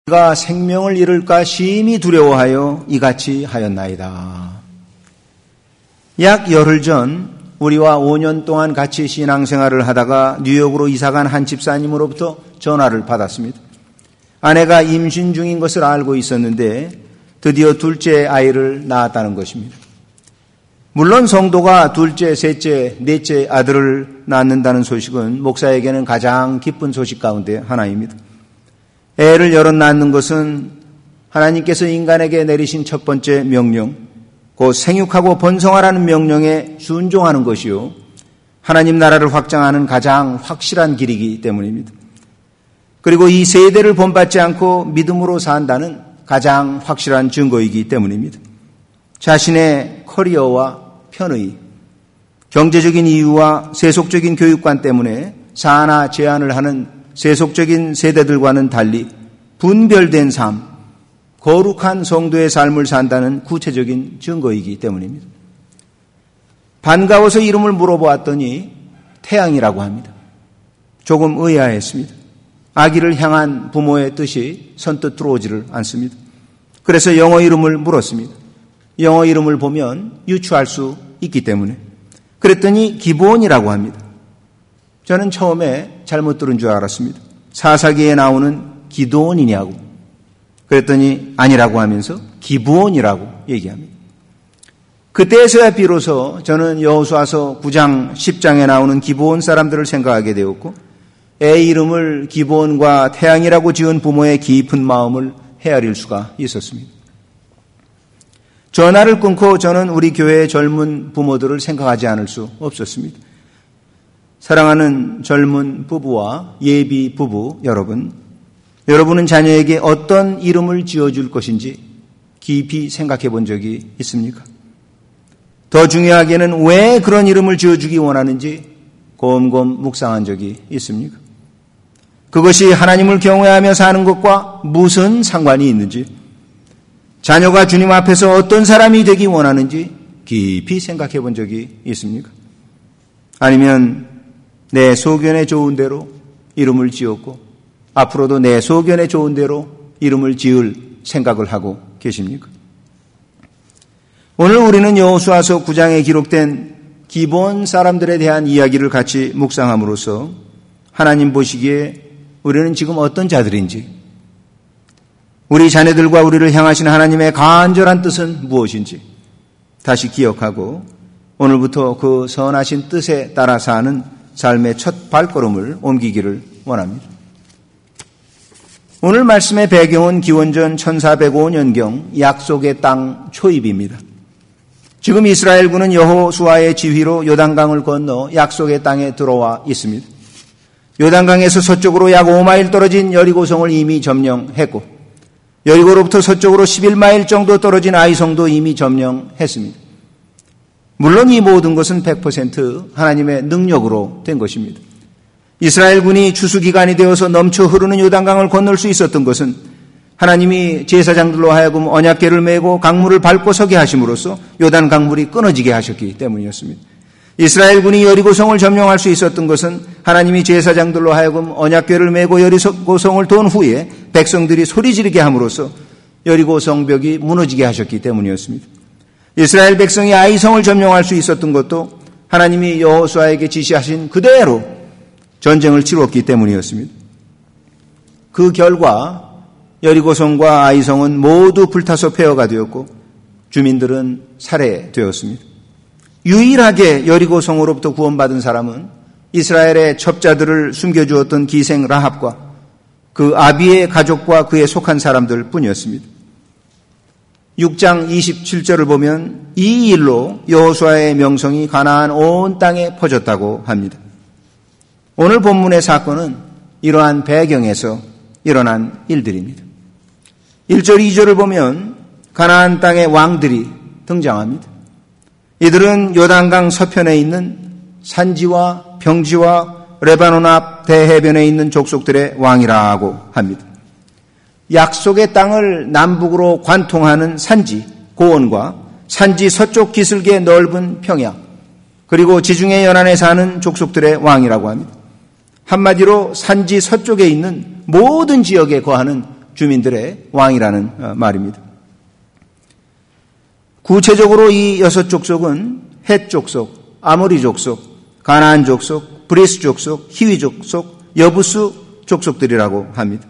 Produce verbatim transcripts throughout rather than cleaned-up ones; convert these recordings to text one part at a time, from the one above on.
우리가 생명을 잃을까 심히 두려워하여 이같이 하였나이다. 약 열흘 전 우리와 오 년 동안 같이 신앙생활을 하다가 뉴욕으로 이사간 한 집사님으로부터 전화를 받았습니다. 아내가 임신 중인 것을 알고 있었는데 드디어 둘째 아이를 낳았다는 것입니다. 물론 성도가 둘째, 셋째, 넷째 아들을 낳는다는 소식은 목사에게는 가장 기쁜 소식 가운데 하나입니다. 애를 여럿 낳는 것은 하나님께서 인간에게 내리신 첫 번째 명령, 곧 생육하고 번성하라는 명령에 순종하는 것이요, 하나님 나라를 확장하는 가장 확실한 길이기 때문입니다. 그리고 이 세대를 본받지 않고 믿음으로 산다는 가장 확실한 증거이기 때문입니다. 자신의 커리어와 편의, 경제적인 이유와 세속적인 교육관 때문에 사나 제한을 하는 세속적인 세대들과는 달리 분별된 삶, 거룩한 성도의 삶을 산다는 구체적인 증거이기 때문입니다. 반가워서 이름을 물어보았더니 태양이라고 합니다. 조금 의아했습니다. 아기를 향한 부모의 뜻이 선뜻 들어오지를 않습니다. 그래서 영어 이름을 물었습니다. 영어 이름을 보면 유추할 수 있기 때문에. 그랬더니 기브온이라고 합니다. 저는 처음에 잘못 들은 줄 알았습니다. 사사기에 나오는 기드온이냐고. 그랬더니 아니라고 하면서 기브온이라고 얘기합니다. 그때에서야 비로소 저는 여호수아서 구 장 십 장에 나오는 기브온 사람들을 생각하게 되었고, 애 이름을 기브온과 태양이라고 지은 부모의 깊은 마음을 헤아릴 수가 있었습니다. 전화를 끊고 저는 우리 교회의 젊은 부모들을 생각하지 않을 수 없었습니다. 사랑하는 젊은 부부와 예비 부부 여러분, 여러분은 자녀에게 어떤 이름을 지어줄 것인지 깊이 생각해 본 적이 있습니까? 더 중요하게는 왜 그런 이름을 지어주기 원하는지 곰곰 묵상한 적이 있습니까? 그것이 하나님을 경외하며 사는 것과 무슨 상관이 있는지, 자녀가 주님 앞에서 어떤 사람이 되기 원하는지 깊이 생각해 본 적이 있습니까? 아니면 내 소견에 좋은 대로 이름을 지었고 앞으로도 내 소견에 좋은 대로 이름을 지을 생각을 하고 계십니까? 오늘 우리는 여호수아서 구 장에 기록된 기브온 사람들에 대한 이야기를 같이 묵상함으로써 하나님 보시기에 우리는 지금 어떤 자들인지, 우리 자녀들과 우리를 향하신 하나님의 간절한 뜻은 무엇인지 다시 기억하고 오늘부터 그 선하신 뜻에 따라 사는 삶의 첫 발걸음을 옮기기를 원합니다. 오늘 말씀의 배경은 기원전 천사백오 년경 약속의 땅 초입입니다. 지금 이스라엘군은 여호수아의 지휘로 요단강을 건너 약속의 땅에 들어와 있습니다. 요단강에서 서쪽으로 약 오 마일 떨어진 여리고성을 이미 점령했고, 여리고로부터 서쪽으로 십일 마일 정도 떨어진 아이성도 이미 점령했습니다. 물론 이 모든 것은 백 퍼센트 하나님의 능력으로 된 것입니다. 이스라엘군이 추수기간이 되어서 넘쳐 흐르는 요단강을 건널 수 있었던 것은 하나님이 제사장들로 하여금 언약궤를 메고 강물을 밟고 서게 하심으로써 요단 강물이 끊어지게 하셨기 때문이었습니다. 이스라엘군이 여리고성을 점령할 수 있었던 것은 하나님이 제사장들로 하여금 언약궤를 메고 여리고성을 돈 후에 백성들이 소리 지르게 함으로써 여리고성 벽이 무너지게 하셨기 때문이었습니다. 이스라엘 백성이 아이성을 점령할 수 있었던 것도 하나님이 여호수아에게 지시하신 그대로 전쟁을 치루었기 때문이었습니다. 그 결과 여리고성과 아이성은 모두 불타서 폐허가 되었고 주민들은 살해되었습니다. 유일하게 여리고성으로부터 구원받은 사람은 이스라엘의 첩자들을 숨겨주었던 기생 라합과 그 아비의 가족과 그에 속한 사람들 뿐이었습니다. 육 장 이십칠 절을 보면 이 일로 여호수아의 명성이 가나안 온 땅에 퍼졌다고 합니다. 오늘 본문의 사건은 이러한 배경에서 일어난 일들입니다. 일 절 이 절을 보면 가나안 땅의 왕들이 등장합니다. 이들은 요단강 서편에 있는 산지와 평지와 레바논 앞 대해변에 있는 족속들의 왕이라고 합니다. 약속의 땅을 남북으로 관통하는 산지 고원과 산지 서쪽 기슭의 넓은 평야, 그리고 지중해 연안에 사는 족속들의 왕이라고 합니다. 한마디로 산지 서쪽에 있는 모든 지역에 거하는 주민들의 왕이라는 말입니다. 구체적으로 이 여섯 족속은 헷 족속, 아모리 족속, 가나안 족속, 브리스 족속, 히위 족속, 여부수 족속들이라고 합니다.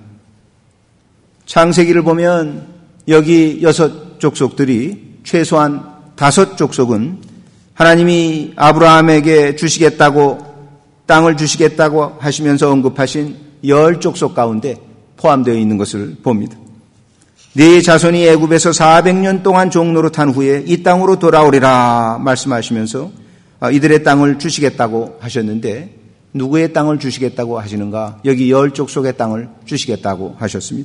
창세기를 보면 여기 여섯 족속들이 최소한 다섯 족속은 하나님이 아브라함에게 주시겠다고 땅을 주시겠다고 하시면서 언급하신 열 족속 가운데 포함되어 있는 것을 봅니다. 네 자손이 애굽에서 사백 년 동안 종노릇 한 후에 이 땅으로 돌아오리라 말씀하시면서 이들의 땅을 주시겠다고 하셨는데 누구의 땅을 주시겠다고 하시는가? 여기 열 족속의 땅을 주시겠다고 하셨습니다.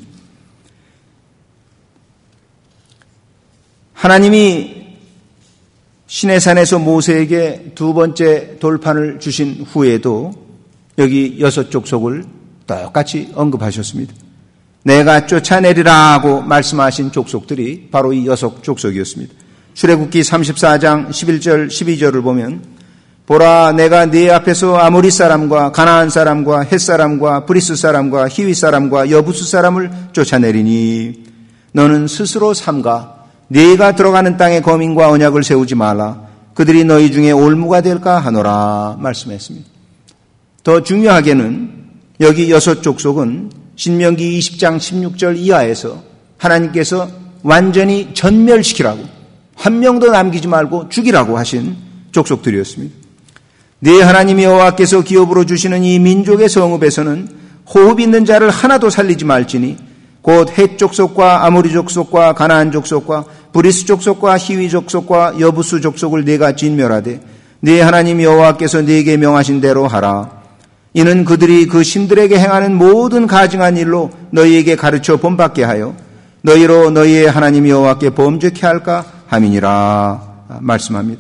하나님이 시내산에서 모세에게 두 번째 돌판을 주신 후에도 여기 여섯 족속을 똑같이 언급하셨습니다. 내가 쫓아내리라고 말씀하신 족속들이 바로 이 여섯 족속이었습니다. 출애굽기 삼십사 장 십일 절 십이 절을 보면 보라 내가 네 앞에서 아모리 사람과 가나안 사람과 헷 사람과 브리스 사람과 히위 사람과 여부수 사람을 쫓아내리니 너는 스스로 삼가 네가 들어가는 땅에 거민과 언약을 세우지 말라. 그들이 너희 중에 올무가 될까 하노라 말씀했습니다. 더 중요하게는 여기 여섯 족속은 신명기 이십 장 십육 절 이하에서 하나님께서 완전히 전멸시키라고 한 명도 남기지 말고 죽이라고 하신 족속들이었습니다. 네 하나님 여호와께서 기업으로 주시는 이 민족의 성읍에서는 호흡 있는 자를 하나도 살리지 말지니 곧 헷 족속과 아모리 족속과 가나안 족속과 브리스 족속과 히위 족속과 여부수 족속을 네가 진멸하되 네 하나님 여호와께서 네게 명하신 대로 하라. 이는 그들이 그 신들에게 행하는 모든 가증한 일로 너희에게 가르쳐 본받게 하여 너희로 너희의 하나님 여호와께 범죄케 할까 함이니라 말씀합니다.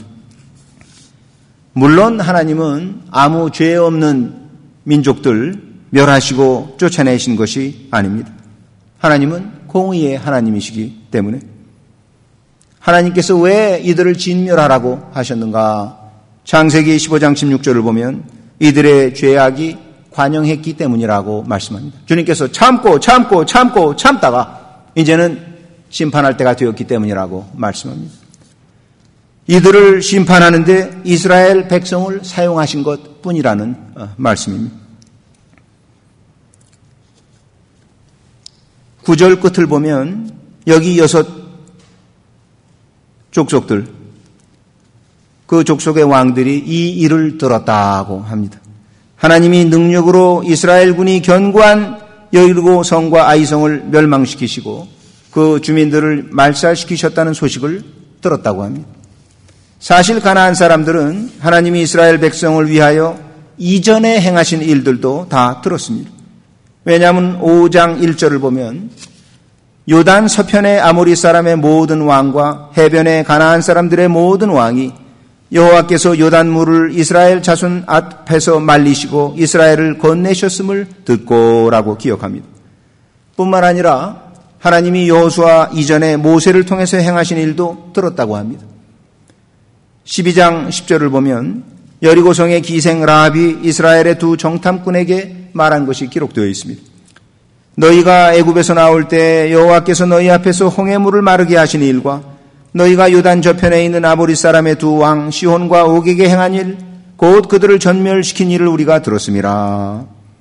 물론 하나님은 아무 죄 없는 민족들 멸하시고 쫓아내신 것이 아닙니다. 하나님은 공의의 하나님이시기 때문에 하나님께서 왜 이들을 진멸하라고 하셨는가? 창세기 십오 장 십육 절을 보면 이들의 죄악이 관영했기 때문이라고 말씀합니다. 주님께서 참고 참고 참고 참다가 이제는 심판할 때가 되었기 때문이라고 말씀합니다. 이들을 심판하는데 이스라엘 백성을 사용하신 것뿐이라는 말씀입니다. 구절 끝을 보면 여기 여섯 족속들, 그 족속의 왕들이 이 일을 들었다고 합니다. 하나님이 능력으로 이스라엘군이 견고한 여리고 성과 아이성을 멸망시키시고 그 주민들을 말살시키셨다는 소식을 들었다고 합니다. 사실 가나안 사람들은 하나님이 이스라엘 백성을 위하여 이전에 행하신 일들도 다 들었습니다. 왜냐하면 오 장 일 절을 보면 요단 서편의 아모리 사람의 모든 왕과 해변의 가나안 사람들의 모든 왕이 여호와께서 요단물을 이스라엘 자손 앞에서 말리시고 이스라엘을 건네셨음을 듣고라고 기억합니다. 뿐만 아니라 하나님이 여호수아 이전에 모세를 통해서 행하신 일도 들었다고 합니다. 십이 장 십 절을 보면 여리고성의 기생 라합이 이스라엘의 두 정탐꾼에게 말한 것이 기록되어 있습니다. 너희가 애굽에서 나올 때 여호와께서 너희 앞에서 홍해물을 마르게 하신 일과 너희가 요단 저편에 있는 아모리 사람의 두 왕 시혼과 옥에게 행한 일 곧 그들을 전멸시킨 일을 우리가 들었음이라.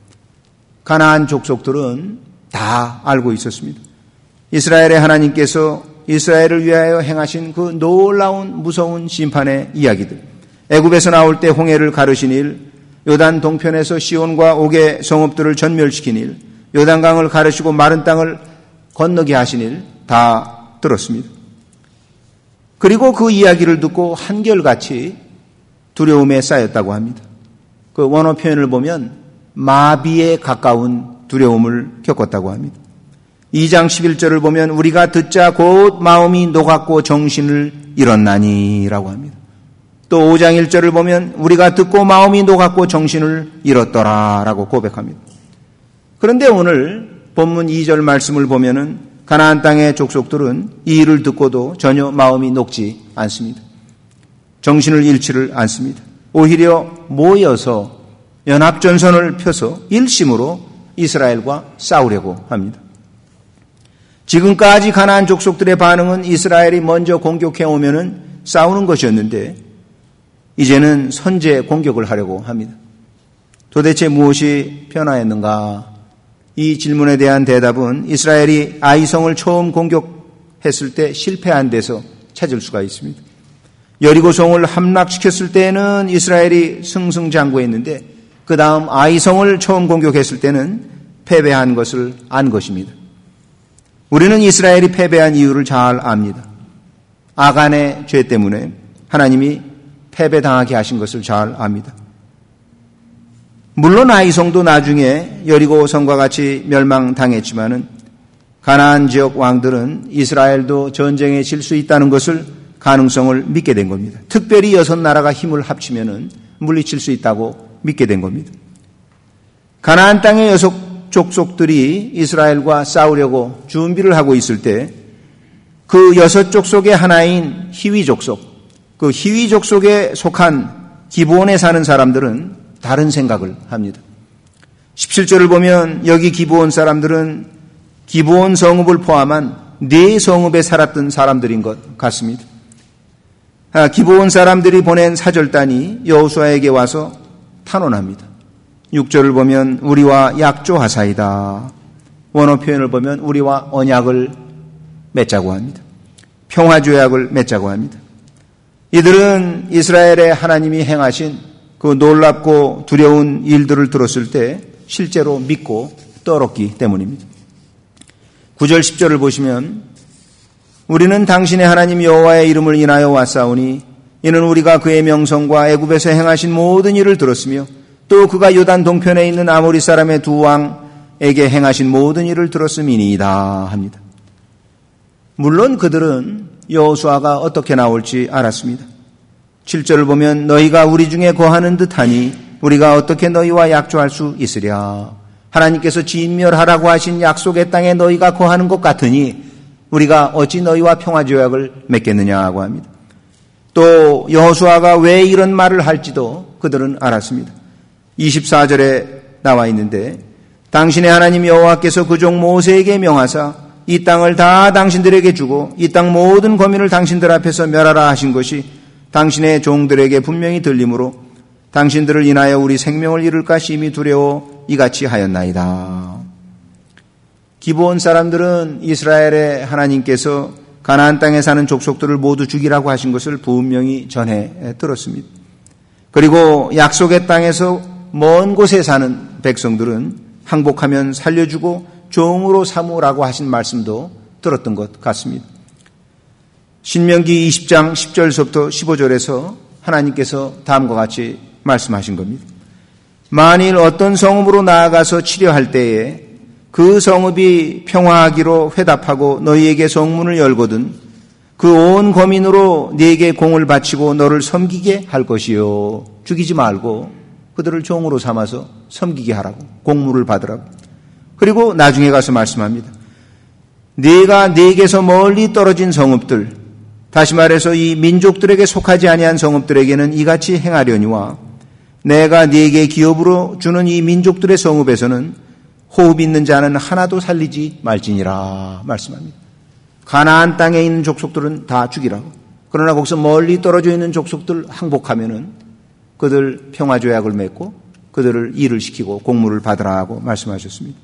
가나안 족속들은 다 알고 있었습니다. 이스라엘의 하나님께서 이스라엘을 위하여 행하신 그 놀라운 무서운 심판의 이야기들, 애굽에서 나올 때 홍해를 가르신 일, 요단 동편에서 시온과 옥의 성읍들을 전멸시킨 일, 요단강을 가르시고 마른 땅을 건너게 하신 일 다 들었습니다. 그리고 그 이야기를 듣고 한결같이 두려움에 쌓였다고 합니다. 그 원어 표현을 보면 마비에 가까운 두려움을 겪었다고 합니다. 이 장 십일 절을 보면 우리가 듣자 곧 마음이 녹았고 정신을 잃었나니라고 합니다. 또 오 장 일 절을 보면 우리가 듣고 마음이 녹았고 정신을 잃었더라라고 고백합니다. 그런데 오늘 본문 이 절 말씀을 보면은 가나안 땅의 족속들은 이 일을 듣고도 전혀 마음이 녹지 않습니다. 정신을 잃지를 않습니다. 오히려 모여서 연합전선을 펴서 일심으로 이스라엘과 싸우려고 합니다. 지금까지 가나안 족속들의 반응은 이스라엘이 먼저 공격해 오면은 싸우는 것이었는데 이제는 선제 공격을 하려고 합니다. 도대체 무엇이 변화했는가? 이 질문에 대한 대답은 이스라엘이 아이성을 처음 공격했을 때 실패한 데서 찾을 수가 있습니다. 여리고성을 함락시켰을 때는 이스라엘이 승승장구했는데 그 다음 아이성을 처음 공격했을 때는 패배한 것을 안 것입니다. 우리는 이스라엘이 패배한 이유를 잘 압니다. 아간의 죄 때문에 하나님이 패배당하게 하신 것을 잘 압니다. 물론 아이성도 나중에 여리고성과 같이 멸망당했지만은 가나안 지역 왕들은 이스라엘도 전쟁에 질 수 있다는 것을 가능성을 믿게 된 겁니다. 특별히 여섯 나라가 힘을 합치면은 물리칠 수 있다고 믿게 된 겁니다. 가나안 땅의 여섯 족속들이 이스라엘과 싸우려고 준비를 하고 있을 때 그 여섯 족속의 하나인 히위 족속, 그 히위 족속에 속한 기브온에 사는 사람들은 다른 생각을 합니다. 십칠 절을 보면 여기 기브온 사람들은 기브온 성읍을 포함한 네 성읍에 살았던 사람들인 것 같습니다. 기브온 사람들이 보낸 사절단이 여호수아에게 와서 탄원합니다. 육 절을 보면 우리와 약조하사이다. 원어 표현을 보면 우리와 언약을 맺자고 합니다. 평화조약을 맺자고 합니다. 이들은 이스라엘의 하나님이 행하신 그 놀랍고 두려운 일들을 들었을 때 실제로 믿고 떨었기 때문입니다. 구 절 십 절을 보시면 우리는 당신의 하나님 여호와의 이름을 인하여 왔사오니 이는 우리가 그의 명성과 애굽에서 행하신 모든 일을 들었으며 또 그가 요단 동편에 있는 아모리 사람의 두 왕에게 행하신 모든 일을 들었음이니이다 합니다. 물론 그들은 여호수아가 어떻게 나올지 알았습니다. 칠 절을 보면 너희가 우리 중에 거하는 듯하니 우리가 어떻게 너희와 약조할 수 있으랴. 하나님께서 진멸하라고 하신 약속의 땅에 너희가 거하는 것 같으니 우리가 어찌 너희와 평화조약을 맺겠느냐고 합니다. 또 여호수아가 왜 이런 말을 할지도 그들은 알았습니다. 이십사 절에 나와 있는데 당신의 하나님 여호와께서 그 종 모세에게 명하사 이 땅을 다 당신들에게 주고 이 땅 모든 거민을 당신들 앞에서 멸하라 하신 것이 당신의 종들에게 분명히 들림으로 당신들을 인하여 우리 생명을 잃을까 심히 두려워 이같이 하였나이다. 기브온 사람들은 이스라엘의 하나님께서 가나안 땅에 사는 족속들을 모두 죽이라고 하신 것을 분명히 전해 들었습니다. 그리고 약속의 땅에서 먼 곳에 사는 백성들은 항복하면 살려주고 종으로 삼으라고 하신 말씀도 들었던 것 같습니다. 신명기 이십 장 십 절서부터 십오 절에서 하나님께서 다음과 같이 말씀하신 겁니다. 만일 어떤 성읍으로 나아가서 치려할 때에 그 성읍이 평화하기로 회답하고 너희에게 성문을 열거든 그 온 거민으로 네게 공을 바치고 너를 섬기게 할 것이요. 죽이지 말고 그들을 종으로 삼아서 섬기게 하라고, 공물을 받으라고. 그리고 나중에 가서 말씀합니다. 네가 네게서 멀리 떨어진 성읍들, 다시 말해서 이 민족들에게 속하지 아니한 성읍들에게는 이같이 행하려니와 내가 네게 기업으로 주는 이 민족들의 성읍에서는 호흡 있는 자는 하나도 살리지 말지니라 말씀합니다. 가나안 땅에 있는 족속들은 다 죽이라고. 그러나 거기서 멀리 떨어져 있는 족속들 항복하면은 그들 평화조약을 맺고 그들을 일을 시키고 공물을 받으라 하고 말씀하셨습니다.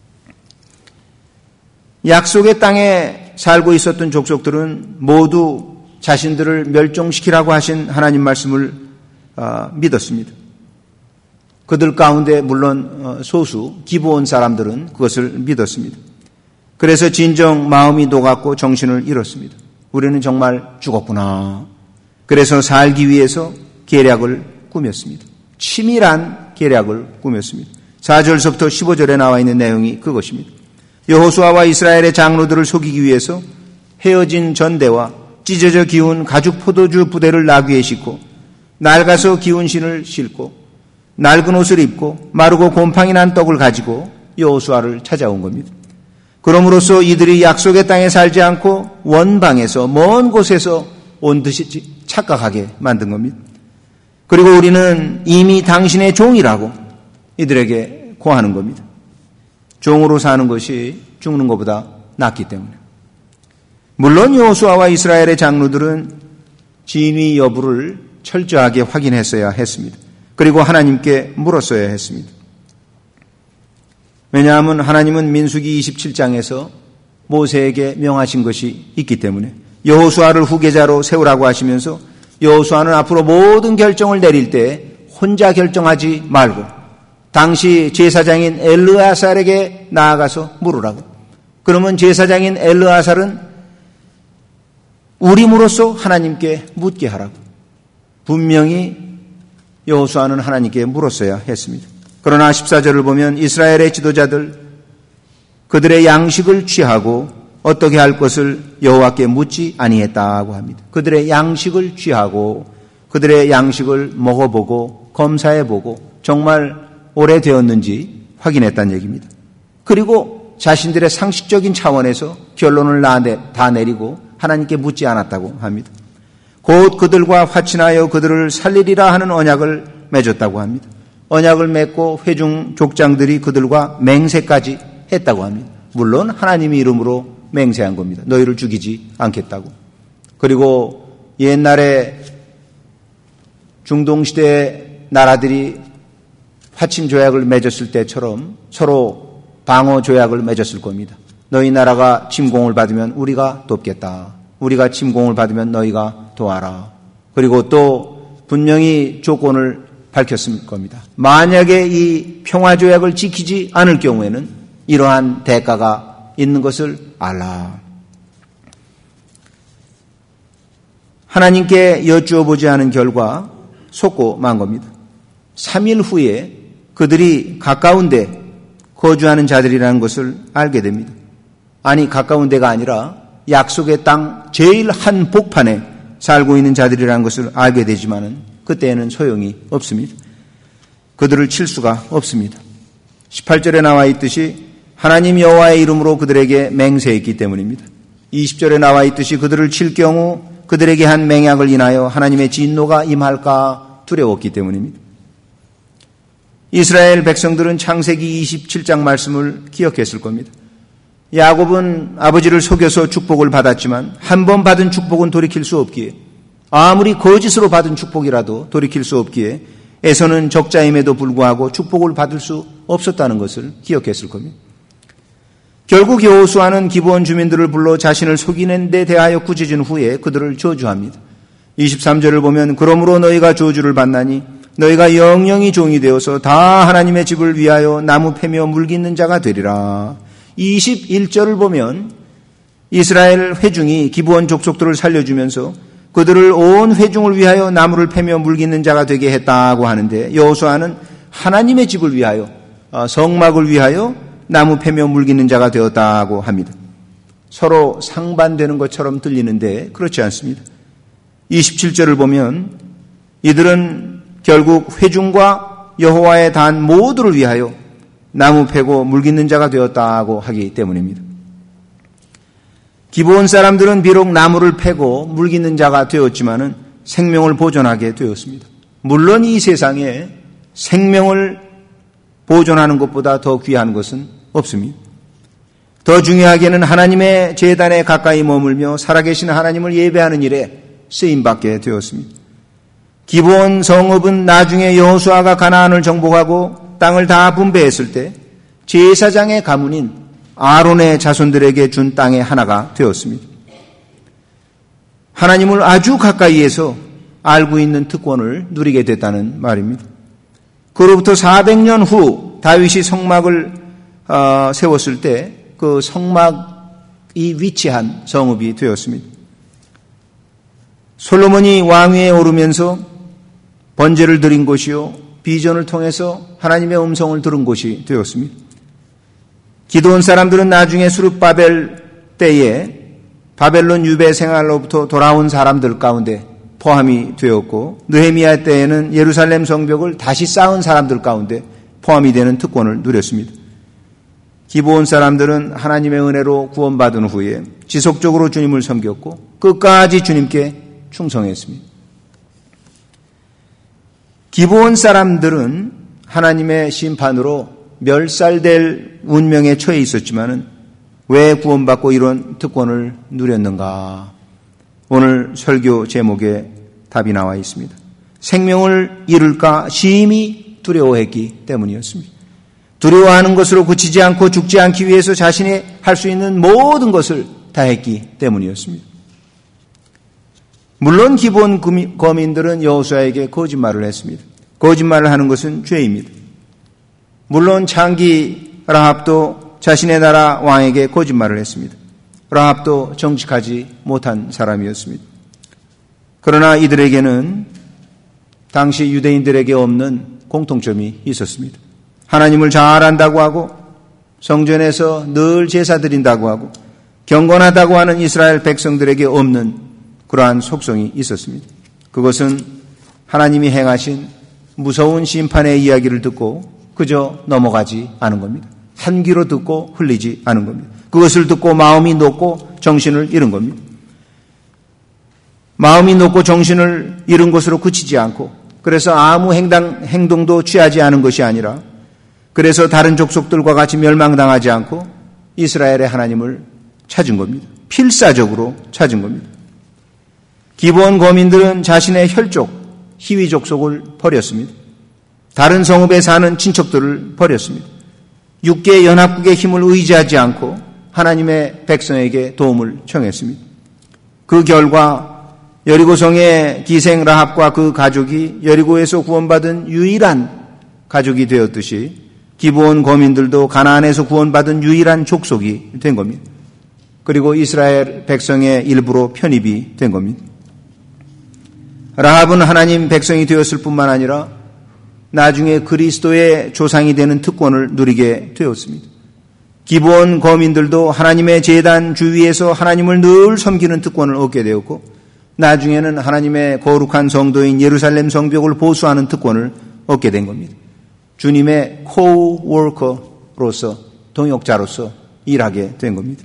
약속의 땅에 살고 있었던 족속들은 모두 자신들을 멸종시키라고 하신 하나님 말씀을 믿었습니다. 그들 가운데 물론 소수 기브온 사람들은 그것을 믿었습니다. 그래서 진정 마음이 녹았고 정신을 잃었습니다. 우리는 정말 죽었구나. 그래서 살기 위해서 계략을 꾸몄습니다. 치밀한 계략을 꾸몄습니다. 사 절서부터 십오 절에 나와 있는 내용이 그것입니다. 여호수아와 이스라엘의 장로들을 속이기 위해서 헤어진 전대와 찢어져 기운 가죽 포도주 부대를 나귀에 싣고 낡아서 기운 신을 싣고 낡은 옷을 입고 마르고 곰팡이 난 떡을 가지고 여호수아를 찾아온 겁니다. 그럼으로써 이들이 약속의 땅에 살지 않고 원방에서 먼 곳에서 온 듯이 착각하게 만든 겁니다. 그리고 우리는 이미 당신의 종이라고 이들에게 고하는 겁니다. 종으로 사는 것이 죽는 것보다 났기 때문에. 물론 여호수아와 이스라엘의 장로들은 진위 여부를 철저하게 확인했어야 했습니다. 그리고 하나님께 물었어야 했습니다. 왜냐하면 하나님은 민수기 이십칠 장에서 모세에게 명하신 것이 있기 때문에 여호수아를 후계자로 세우라고 하시면서 여호수아는 앞으로 모든 결정을 내릴 때 혼자 결정하지 말고 당시 제사장인 엘르아살에게 나아가서 물으라고. 그러면 제사장인 엘르아살은 우림으로써 하나님께 묻게 하라고. 분명히 여호수아는 하나님께 물었어야 했습니다. 그러나 십사 절을 보면 이스라엘의 지도자들 그들의 양식을 취하고 어떻게 할 것을 여호와께 묻지 아니했다고 합니다. 그들의 양식을 취하고 그들의 양식을 먹어보고 검사해보고 정말 오래되었는지 확인했다는 얘기입니다. 그리고 자신들의 상식적인 차원에서 결론을 다 내리고 하나님께 묻지 않았다고 합니다. 곧 그들과 화친하여 그들을 살리리라 하는 언약을 맺었다고 합니다. 언약을 맺고 회중 족장들이 그들과 맹세까지 했다고 합니다. 물론 하나님의 이름으로 맹세한 겁니다. 너희를 죽이지 않겠다고. 그리고 옛날에 중동시대 나라들이 화친 조약을 맺었을 때처럼 서로 방어 조약을 맺었을 겁니다. 너희 나라가 침공을 받으면 우리가 돕겠다. 우리가 침공을 받으면 너희가 도와라. 그리고 또 분명히 조건을 밝혔을 겁니다. 만약에 이 평화조약을 지키지 않을 경우에는 이러한 대가가 있는 것을 알라. 하나님께 여쭈어보지 않은 결과 속고 만 겁니다. 삼 일 후에 그들이 가까운 데 거주하는 자들이라는 것을 알게 됩니다. 아니 가까운 데가 아니라 약속의 땅 제일 한복판에 살고 있는 자들이라는 것을 알게 되지만은 그때에는 소용이 없습니다. 그들을 칠 수가 없습니다. 십팔 절에 나와 있듯이 하나님 여호와의 이름으로 그들에게 맹세했기 때문입니다. 이십 절에 나와 있듯이 그들을 칠 경우 그들에게 한 맹약을 인하여 하나님의 진노가 임할까 두려웠기 때문입니다. 이스라엘 백성들은 창세기 이십칠 장 말씀을 기억했을 겁니다. 야곱은 아버지를 속여서 축복을 받았지만 한 번 받은 축복은 돌이킬 수 없기에 아무리 거짓으로 받은 축복이라도 돌이킬 수 없기에 에서는 적자임에도 불구하고 축복을 받을 수 없었다는 것을 기억했을 겁니다. 결국 여호수아는 기브온 주민들을 불러 자신을 속이는 데 대하여 꾸짖은 후에 그들을 저주합니다. 이십삼 절을 보면 그러므로 너희가 저주를 받나니 너희가 영영이 종이 되어서 다 하나님의 집을 위하여 나무 패며 물깃는 자가 되리라. 이십일 절을 보면 이스라엘 회중이 기브온 족속들을 살려주면서 그들을 온 회중을 위하여 나무를 패며 물깃는 자가 되게 했다고 하는데 여호수아는 하나님의 집을 위하여 성막을 위하여 나무 패며 물깃는 자가 되었다고 합니다. 서로 상반되는 것처럼 들리는데 그렇지 않습니다. 이십칠 절을 보면 이들은 결국 회중과 여호와의 단 모두를 위하여 나무 패고 물깃는 자가 되었다고 하기 때문입니다. 기브온 사람들은 비록 나무를 패고 물깃는 자가 되었지만은 생명을 보존하게 되었습니다. 물론 이 세상에 생명을 보존하는 것보다 더 귀한 것은 없습니다. 더 중요하게는 하나님의 제단에 가까이 머물며 살아계신 하나님을 예배하는 일에 쓰임받게 되었습니다. 기브온 성읍은 나중에 여호수아가 가나안을 정복하고 땅을 다 분배했을 때 제사장의 가문인 아론의 자손들에게 준 땅의 하나가 되었습니다. 하나님을 아주 가까이에서 알고 있는 특권을 누리게 됐다는 말입니다. 그로부터 사백 년 후 다윗이 성막을 어, 세웠을 때 그 성막이 위치한 성읍이 되었습니다. 솔로몬이 왕위에 오르면서 번제를 드린 곳이요 비전을 통해서 하나님의 음성을 들은 곳이 되었습니다. 기드온 사람들은 나중에 수룹바벨 때에 바벨론 유배 생활로부터 돌아온 사람들 가운데 포함이 되었고 느헤미야 때에는 예루살렘 성벽을 다시 쌓은 사람들 가운데 포함이 되는 특권을 누렸습니다. 기브온 사람들은 하나님의 은혜로 구원받은 후에 지속적으로 주님을 섬겼고 끝까지 주님께 충성했습니다. 기브온 사람들은 하나님의 심판으로 멸살될 운명에 처해 있었지만은 왜 구원받고 이런 특권을 누렸는가? 오늘 설교 제목에 답이 나와 있습니다. 생명을 잃을까 심히 두려워했기 때문이었습니다. 두려워하는 것으로 그치지 않고 죽지 않기 위해서 자신이 할 수 있는 모든 것을 다했기 때문이었습니다. 물론 기본 거민들은 여호수아에게 거짓말을 했습니다. 거짓말을 하는 것은 죄입니다. 물론 창기 라합도 자신의 나라 왕에게 거짓말을 했습니다. 라합도 정직하지 못한 사람이었습니다. 그러나 이들에게는 당시 유대인들에게 없는 공통점이 있었습니다. 하나님을 잘 안다고 하고 성전에서 늘 제사 드린다고 하고 경건하다고 하는 이스라엘 백성들에게 없는 그러한 속성이 있었습니다. 그것은 하나님이 행하신 무서운 심판의 이야기를 듣고 그저 넘어가지 않은 겁니다. 한 귀로 듣고 흘리지 않은 겁니다. 그것을 듣고 마음이 녹고 정신을 잃은 겁니다. 마음이 녹고 정신을 잃은 것으로 그치지 않고 그래서 아무 행동, 행동도 취하지 않은 것이 아니라 그래서 다른 족속들과 같이 멸망당하지 않고 이스라엘의 하나님을 찾은 겁니다. 필사적으로 찾은 겁니다. 기브온 거민들은 자신의 혈족, 히위 족속을 버렸습니다. 다른 성읍에 사는 친척들을 버렸습니다. 육계 연합국의 힘을 의지하지 않고 하나님의 백성에게 도움을 청했습니다. 그 결과 여리고성의 기생 라합과 그 가족이 여리고에서 구원받은 유일한 가족이 되었듯이 기브온 거민들도 가나안에서 구원받은 유일한 족속이 된 겁니다. 그리고 이스라엘 백성의 일부로 편입이 된 겁니다. 라합은 하나님 백성이 되었을 뿐만 아니라 나중에 그리스도의 조상이 되는 특권을 누리게 되었습니다. 기브온 거민들도 하나님의 제단 주위에서 하나님을 늘 섬기는 특권을 얻게 되었고 나중에는 하나님의 거룩한 성도인 예루살렘 성벽을 보수하는 특권을 얻게 된 겁니다. 주님의 코워커로서 동역자로서 일하게 된 겁니다.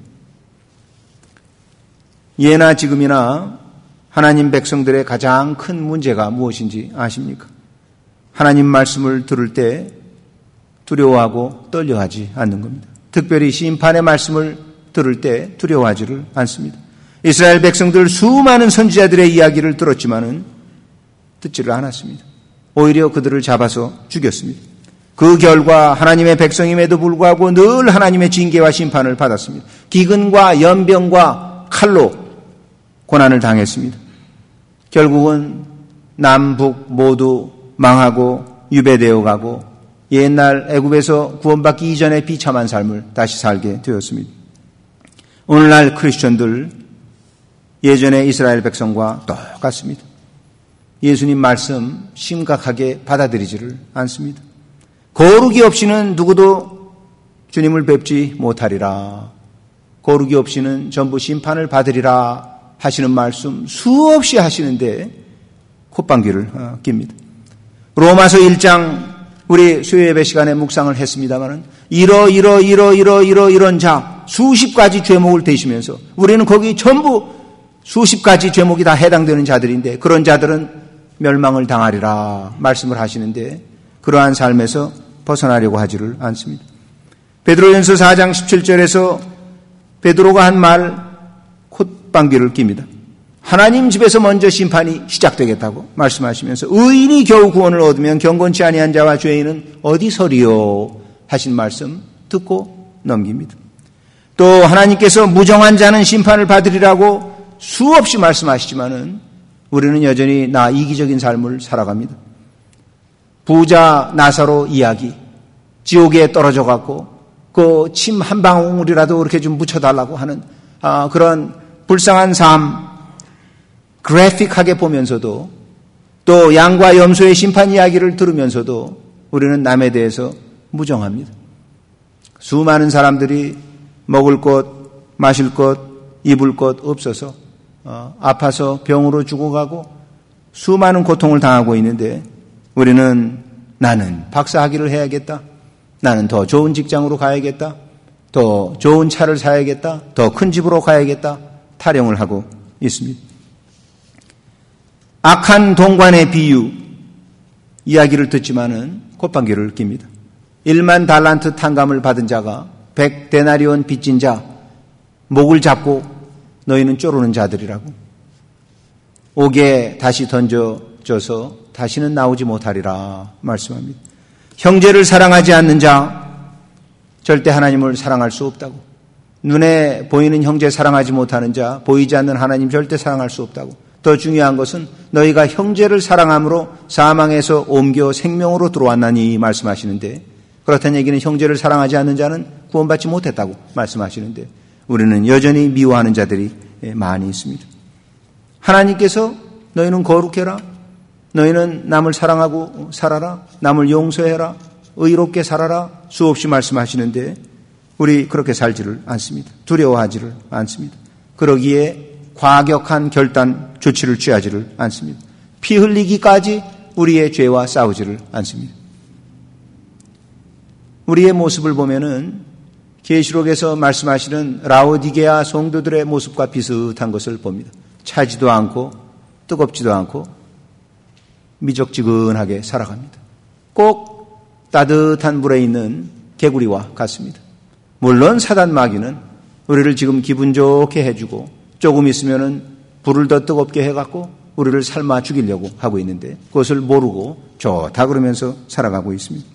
예나 지금이나 하나님 백성들의 가장 큰 문제가 무엇인지 아십니까? 하나님 말씀을 들을 때 두려워하고 떨려하지 않는 겁니다. 특별히 심판의 말씀을 들을 때 두려워하지를 않습니다. 이스라엘 백성들 수많은 선지자들의 이야기를 들었지만은 듣지를 않았습니다. 오히려 그들을 잡아서 죽였습니다. 그 결과 하나님의 백성임에도 불구하고 늘 하나님의 징계와 심판을 받았습니다. 기근과 연병과 칼로 고난을 당했습니다. 결국은 남북 모두 망하고 유배되어 가고 옛날 애굽에서 구원받기 이전의 비참한 삶을 다시 살게 되었습니다. 오늘날 크리스천들 예전의 이스라엘 백성과 똑같습니다. 예수님 말씀 심각하게 받아들이지를 않습니다. 거룩이 없이는 누구도 주님을 뵙지 못하리라. 거룩이 없이는 전부 심판을 받으리라 하시는 말씀 수없이 하시는데 콧방귀를 낍니다. 로마서 일 장 우리 수요예배 시간에 묵상을 했습니다마는 이러 이러 이러 이러 이러 이런 자 수십 가지 죄목을 대시면서 우리는 거기 전부 수십 가지 죄목이 다 해당되는 자들인데 그런 자들은 멸망을 당하리라 말씀을 하시는데 그러한 삶에서 벗어나려고 하지를 않습니다. 베드로전서 사 장 십칠 절에서 베드로가 한 말 콧방귀를 낍니다. 하나님 집에서 먼저 심판이 시작되겠다고 말씀하시면서 의인이 겨우 구원을 얻으면 경건치 아니한 자와 죄인은 어디서리요 하신 말씀 듣고 넘깁니다. 또 하나님께서 무정한 자는 심판을 받으리라고 수없이 말씀하시지만은 우리는 여전히 나 이기적인 삶을 살아갑니다. 부자 나사로 이야기, 지옥에 떨어져 갖고 그 침 한 방울이라도 그렇게 좀 묻혀달라고 하는 아, 그런 불쌍한 삶, 그래픽하게 보면서도 또 양과 염소의 심판 이야기를 들으면서도 우리는 남에 대해서 무정합니다. 수많은 사람들이 먹을 것, 마실 것, 입을 것 없어서 어, 아파서 병으로 죽어가고 수많은 고통을 당하고 있는데 우리는 나는 박사학위를 해야겠다. 나는 더 좋은 직장으로 가야겠다. 더 좋은 차를 사야겠다. 더 큰 집으로 가야겠다. 타령을 하고 있습니다. 악한 동관의 비유 이야기를 듣지만은 콧방귀를 낍니다. 일만 달란트 탕감을 받은 자가 백 데나리온 빚진 자 목을 잡고 너희는 쪼르는 자들이라고. 옥에 다시 던져져서 다시는 나오지 못하리라 말씀합니다. 형제를 사랑하지 않는 자 절대 하나님을 사랑할 수 없다고. 눈에 보이는 형제 사랑하지 못하는 자 보이지 않는 하나님 절대 사랑할 수 없다고. 더 중요한 것은 너희가 형제를 사랑함으로 사망에서 옮겨 생명으로 들어왔나니 말씀하시는데, 그렇다는 얘기는 형제를 사랑하지 않는 자는 구원받지 못했다고 말씀하시는데 우리는 여전히 미워하는 자들이 많이 있습니다. 하나님께서 너희는 거룩해라, 너희는 남을 사랑하고 살아라, 남을 용서해라, 의롭게 살아라 수없이 말씀하시는데 우리 그렇게 살지를 않습니다. 두려워하지를 않습니다. 그러기에 과격한 결단 조치를 취하지를 않습니다. 피 흘리기까지 우리의 죄와 싸우지를 않습니다. 우리의 모습을 보면은 계시록에서 말씀하시는 라오디게아 성도들의 모습과 비슷한 것을 봅니다. 차지도 않고 뜨겁지도 않고 미적지근하게 살아갑니다. 꼭 따뜻한 물에 있는 개구리와 같습니다. 물론 사단 마귀는 우리를 지금 기분 좋게 해주고 조금 있으면은 불을 더 뜨겁게 해갖고 우리를 삶아 죽이려고 하고 있는데 그것을 모르고 좋다 그러면서 살아가고 있습니다.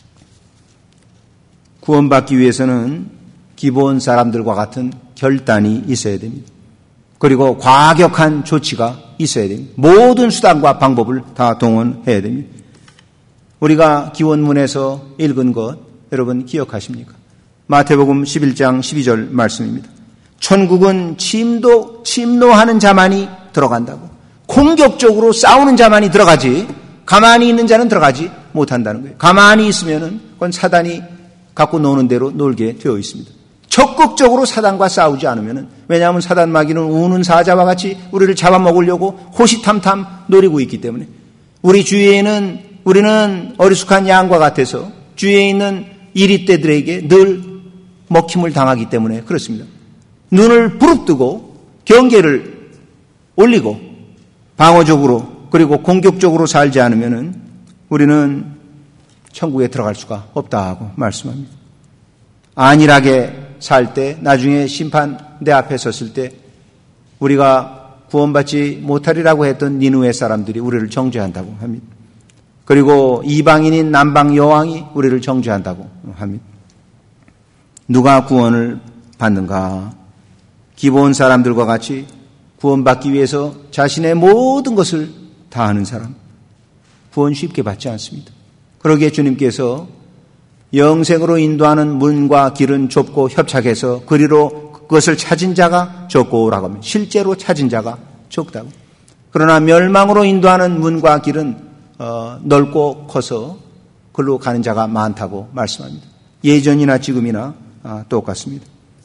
구원받기 위해서는 기본 사람들과 같은 결단이 있어야 됩니다. 그리고 과격한 조치가 있어야 됩니다. 모든 수단과 방법을 다 동원해야 됩니다. 우리가 기원문에서 읽은 것 여러분 기억하십니까? 마태복음 십일 장 십이 절 말씀입니다. 천국은 침도, 침노하는 자만이 들어간다고. 공격적으로 싸우는 자만이 들어가지 가만히 있는 자는 들어가지 못한다는 거예요. 가만히 있으면은 그건 사단이 갖고 노는 대로 놀게 되어 있습니다. 적극적으로 사단과 싸우지 않으면은, 왜냐하면 사단 마귀는 우는 사자와 같이 우리를 잡아먹으려고 호시탐탐 노리고 있기 때문에 우리 주위에는 우리는 어리숙한 양과 같아서 주위에 있는 이리떼들에게 늘 먹힘을 당하기 때문에 그렇습니다. 눈을 부릅뜨고 경계를 올리고 방어적으로 그리고 공격적으로 살지 않으면은 우리는 천국에 들어갈 수가 없다고 말씀합니다. 안일하게 살 때 나중에 심판 내 앞에 섰을 때 우리가 구원받지 못하리라고 했던 니느웨 사람들이 우리를 정죄한다고 합니다. 그리고 이방인인 남방 여왕이 우리를 정죄한다고 합니다. 누가 구원을 받는가? 기본 사람들과 같이 구원받기 위해서 자신의 모든 것을 다하는 사람, 구원 쉽게 받지 않습니다. 그러기에 주님께서 영생으로 인도하는 문과 길은 좁고 협착해서 그리로 그것을 찾은 자가 적고라고 합니다. 실제로 찾은 자가 적다고. 그러나 멸망으로 인도하는 문과 길은 어, 넓고 커서 그리로 가는 자가 많다고 말씀합니다. 예전이나 지금이나 아, 똑같습니다.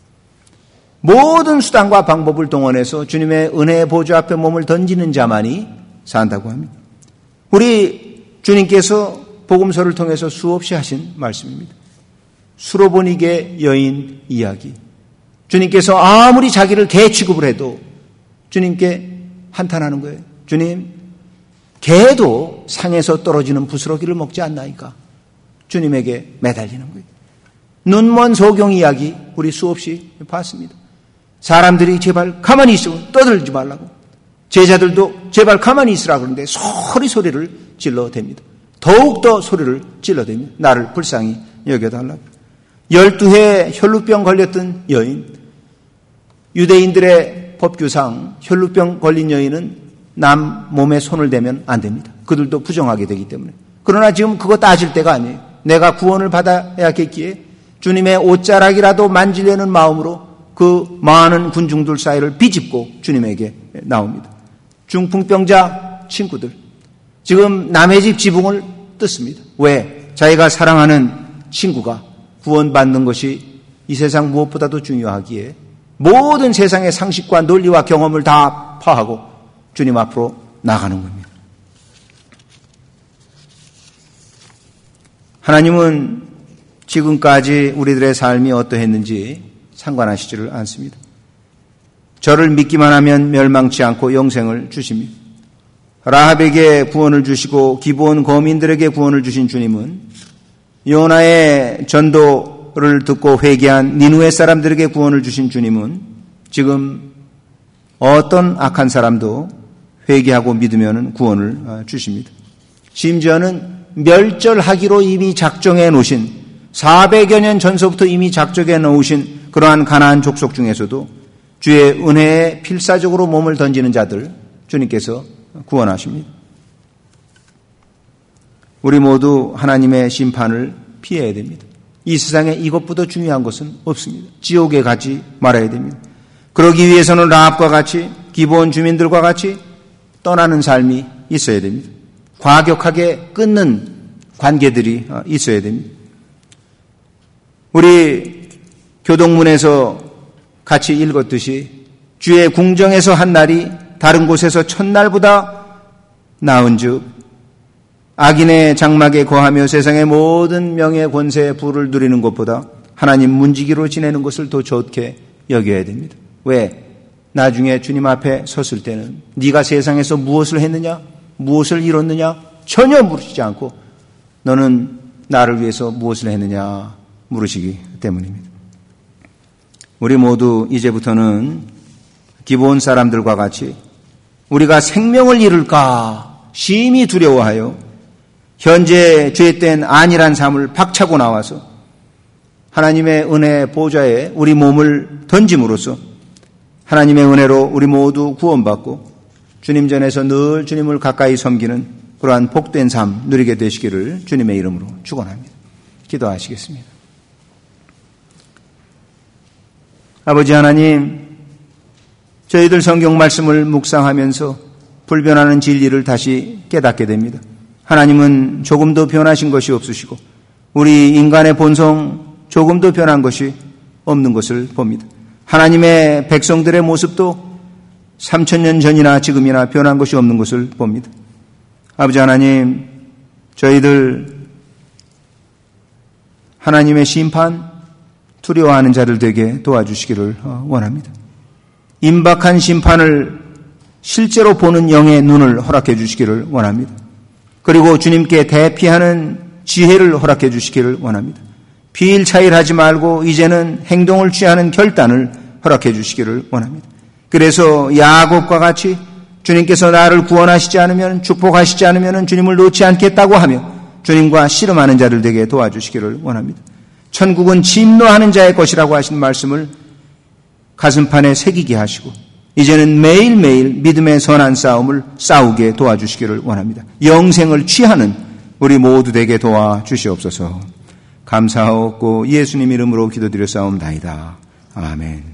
모든 수단과 방법을 동원해서 주님의 은혜의 보좌 앞에 몸을 던지는 자만이 산다고 합니다. 우리 주님께서 복음서를 통해서 수없이 하신 말씀입니다. 수로보니게 여인 이야기. 주님께서 아무리 자기를 개 취급을 해도 주님께 한탄하는 거예요. 주님, 개도 상에서 떨어지는 부스러기를 먹지 않나이까? 주님에게 매달리는 거예요. 눈먼 소경 이야기 우리 수없이 봤습니다. 사람들이 제발 가만히 있으면 떠들지 말라고. 제자들도 제발 가만히 있으라 그러는데 소리 소리를 질러댑니다. 더욱더 소리를 질러댑니다. 나를 불쌍히 여겨달라고. 열두 해 혈루병 걸렸던 여인, 유대인들의 법규상 혈루병 걸린 여인은 남 몸에 손을 대면 안 됩니다. 그들도 부정하게 되기 때문에. 그러나 지금 그거 따질 때가 아니에요. 내가 구원을 받아야겠기에 주님의 옷자락이라도 만지려는 마음으로 그 많은 군중들 사이를 비집고 주님에게 나옵니다. 중풍병자 친구들, 지금 남의 집 지붕을 뜯습니다. 왜? 자기가 사랑하는 친구가 구원받는 것이 이 세상 무엇보다도 중요하기에 모든 세상의 상식과 논리와 경험을 다 파하고 주님 앞으로 나가는 겁니다. 하나님은 지금까지 우리들의 삶이 어떠했는지 상관하시지를 않습니다. 저를 믿기만 하면 멸망치 않고 영생을 주십니다. 라합에게 구원을 주시고 기브온 거민들에게 구원을 주신 주님은 요나의 전도를 듣고 회개한 니느웨 사람들에게 구원을 주신 주님은 지금 어떤 악한 사람도 회개하고 믿으면 구원을 주십니다. 심지어는 멸절하기로 이미 작정해 놓으신 사백여 년 전서부터 이미 작정해 놓으신 그러한 가나안 족속 중에서도 주의 은혜에 필사적으로 몸을 던지는 자들 주님께서 구원하십니다. 우리 모두 하나님의 심판을 피해야 됩니다. 이 세상에 이것보다 중요한 것은 없습니다. 지옥에 가지 말아야 됩니다. 그러기 위해서는 라합과 같이 기브온 주민들과 같이 떠나는 삶이 있어야 됩니다. 과격하게 끊는 관계들이 있어야 됩니다. 우리 교동문에서 같이 읽었듯이 주의 궁정에서 한 날이 다른 곳에서 첫날보다 나은즉 악인의 장막에 거하며 세상의 모든 명예 권세 부를 누리는 것보다 하나님 문지기로 지내는 것을 더 좋게 여겨야 됩니다. 왜? 나중에 주님 앞에 섰을 때는 네가 세상에서 무엇을 했느냐? 무엇을 이뤘느냐? 전혀 물으시지 않고 너는 나를 위해서 무엇을 했느냐? 물으시기 때문입니다. 우리 모두 이제부터는 기브온 사람들과 같이 우리가 생명을 잃을까 심히 두려워하여 현재 죄된 안일한 삶을 박차고 나와서 하나님의 은혜 보좌에 우리 몸을 던짐으로써 하나님의 은혜로 우리 모두 구원받고 주님 전에서 늘 주님을 가까이 섬기는 그러한 복된 삶 누리게 되시기를 주님의 이름으로 축원합니다. 기도하시겠습니다. 아버지 하나님, 저희들 성경 말씀을 묵상하면서 불변하는 진리를 다시 깨닫게 됩니다. 하나님은 조금도 변하신 것이 없으시고 우리 인간의 본성 조금도 변한 것이 없는 것을 봅니다. 하나님의 백성들의 모습도 삼천 년 전이나 지금이나 변한 것이 없는 것을 봅니다. 아버지 하나님, 저희들 하나님의 심판 두려워하는 자들 되게 도와주시기를 원합니다. 임박한 심판을 실제로 보는 영의 눈을 허락해 주시기를 원합니다. 그리고 주님께 대피하는 지혜를 허락해 주시기를 원합니다. 비일차일하지 말고 이제는 행동을 취하는 결단을 허락해 주시기를 원합니다. 그래서 야곱과 같이 주님께서 나를 구원하시지 않으면, 축복하시지 않으면 주님을 놓지 않겠다고 하며 주님과 씨름하는 자들 되게 도와주시기를 원합니다. 천국은 진노하는 자의 것이라고 하신 말씀을 가슴판에 새기게 하시고 이제는 매일매일 믿음의 선한 싸움을 싸우게 도와주시기를 원합니다. 영생을 취하는 우리 모두 되게 도와주시옵소서. 감사하옵고 예수님 이름으로 기도드려 싸움나이다. 아멘.